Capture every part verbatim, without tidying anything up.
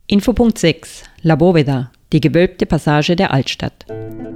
Infopunkt sechs. La Bóveda, die gewölbte Passage der Altstadt.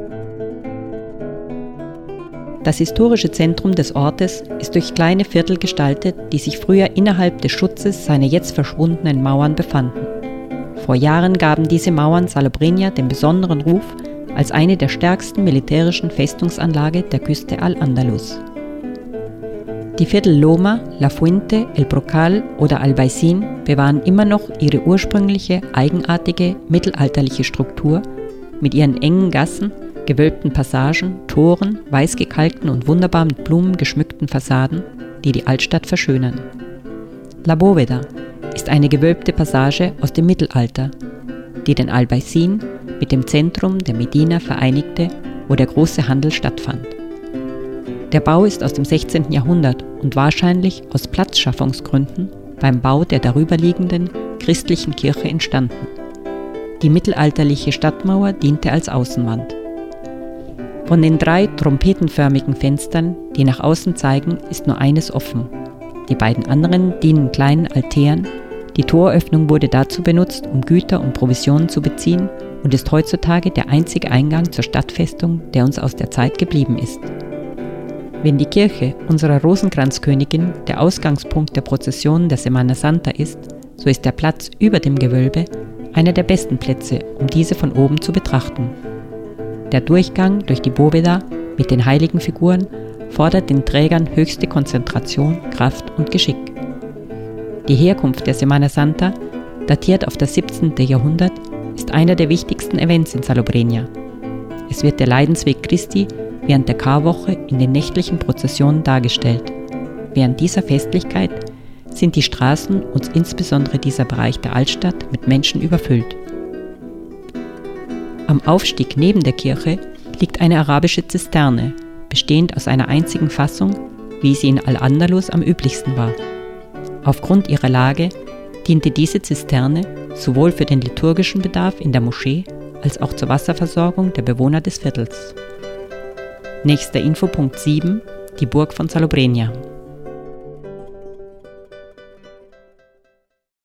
Das historische Zentrum des Ortes ist durch kleine Viertel gestaltet, die sich früher innerhalb des Schutzes seiner jetzt verschwundenen Mauern befanden. Vor Jahren gaben diese Mauern Salobreña den besonderen Ruf als eine der stärksten militärischen Festungsanlage der Küste Al-Andalus. Die Viertel Loma, La Fuente, El Brocal oder Albaicín bewahren immer noch ihre ursprüngliche, eigenartige, mittelalterliche Struktur mit ihren engen Gassen, gewölbten Passagen, Toren, weiß gekalkten und wunderbar mit Blumen geschmückten Fassaden, die die Altstadt verschönern. La Bóveda ist eine gewölbte Passage aus dem Mittelalter, die den Albaicín mit dem Zentrum der Medina vereinigte, wo der große Handel stattfand. Der Bau ist aus dem sechzehnten Jahrhundert und wahrscheinlich aus Platzschaffungsgründen beim Bau der darüberliegenden christlichen Kirche entstanden. Die mittelalterliche Stadtmauer diente als Außenwand. Von den drei trompetenförmigen Fenstern, die nach außen zeigen, ist nur eines offen. Die beiden anderen dienen kleinen Altären. Die Toröffnung wurde dazu benutzt, um Güter und Provisionen zu beziehen und ist heutzutage der einzige Eingang zur Stadtfestung, der uns aus der Zeit geblieben ist. Wenn die Kirche unserer Rosenkranzkönigin der Ausgangspunkt der Prozession der Semana Santa ist, so ist der Platz über dem Gewölbe einer der besten Plätze, um diese von oben zu betrachten. Der Durchgang durch die Bóveda mit den heiligen Figuren fordert den Trägern höchste Konzentration, Kraft und Geschick. Die Herkunft der Semana Santa, datiert auf das siebzehnte Jahrhundert, ist einer der wichtigsten Events in Salobreña. Es wird der Leidensweg Christi während der Karwoche in den nächtlichen Prozessionen dargestellt. Während dieser Festlichkeit sind die Straßen und insbesondere dieser Bereich der Altstadt mit Menschen überfüllt. Am Aufstieg neben der Kirche liegt eine arabische Zisterne, bestehend aus einer einzigen Fassung, wie sie in Al-Andalus am üblichsten war. Aufgrund ihrer Lage diente diese Zisterne sowohl für den liturgischen Bedarf in der Moschee als auch zur Wasserversorgung der Bewohner des Viertels. Nächster Infopunkt sieben, die Burg von Salobreña.